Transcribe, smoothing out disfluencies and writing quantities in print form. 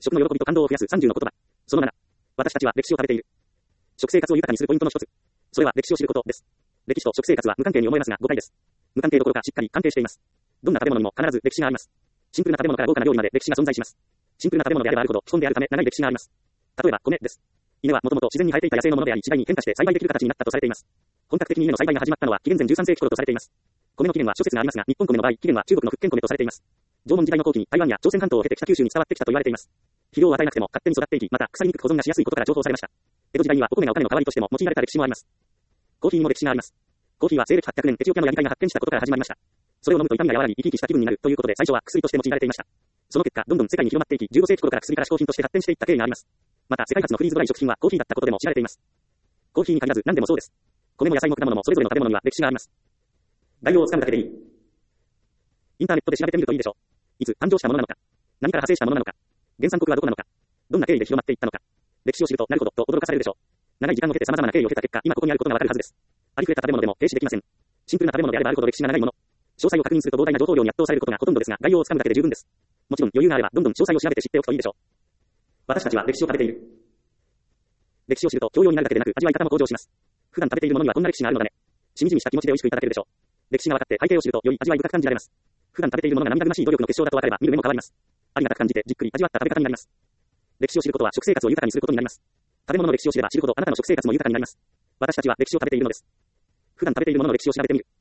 食の喜びと感動を増やす30の言葉。その7。私たちは歴史を食べている。食生活を豊かにするポイントの一つ。それは歴史を知ることです。歴史と食生活は無関係に思えますが誤解です。無関係どころかしっかり関係しています。どんな食べ物にも必ず歴史があります。シンプルな食べ物から豪華な料理まで歴史が存在します。シンプルな食べ物であればあるほど基本であるため長い歴史があります。例えば米です。稲はもともと自然に生えていた野生のものであり次第に変化して栽培できる形になったとされています。本格的に稲の栽培が始まったのは紀元前13世紀頃とされています。米の起源は諸説がありますが、日本米の場合、起源は中国の福建米とされています。縄文時代の後期に台湾や朝鮮半島を経て北九州に伝わってきたと言われています。肥料を与えなくても勝手に育っていき、また腐りにくく保存がしやすいことから重宝されました。江戸時代にはお米がお金の代わりとしても用いられた歴史もあります。コーヒーにも歴史があります。コーヒーは西暦800年エチオピアのヤギ隊が発見したことから始まりました。それを飲むと痛みが和らぎ生き生きした気分になるということで最初は薬として用いられていました。その結果、どんどん世界に広まっていき、15世紀頃から薬から嗜好品として発展していった経緯があります。また、世界初のフリーズドライ食品はコーヒーだったことでも知られています。コーヒーに限らず何でもそうです。米も野菜も果物もそれぞれの食べ物には歴史があります。概要をつかむだけでいい。インターネットで調べてみるといいでしょう。いつ誕生したものなのか。何から派生したものなのか。原産国はどこなのか。どんな経緯で広まっていったのか。歴史を知るとなるほどと驚かされるでしょう。長い時間を経て様々な経緯を経た結果、今ここにあることがわかるはずです。ありふれた食べ物でも停止できません。シンプルな食べ物であればあるほど歴史が長いもの。詳細を確認すると膨大な情報量に圧倒されることがほとんどですが、概要をつかむだけで十分です。もちろん余裕があればどんどん詳細を調べて知っておくといいでしょう。私たちは歴史を食べている。歴史を知ると教養になるだけでなく味わい方も向上します。普段食べているものにはこんな歴史があるのだね。しみじみした気持ちで美味しくいただけるでしょう。歴史が分かって背景を知るとより味わい深く感じられます。普段食べているものが涙ぐましい努力の結晶だと分かれば見る目も変わります。ありがたく感じてじっくり味わった食べ方になります。歴史を知ることは食生活を豊かにすることになります。食べ物の歴史を知れば知るほどあなたの食生活も豊かになります。私たちは歴史を食べているのです。普段食べているものの歴史を調べてみる。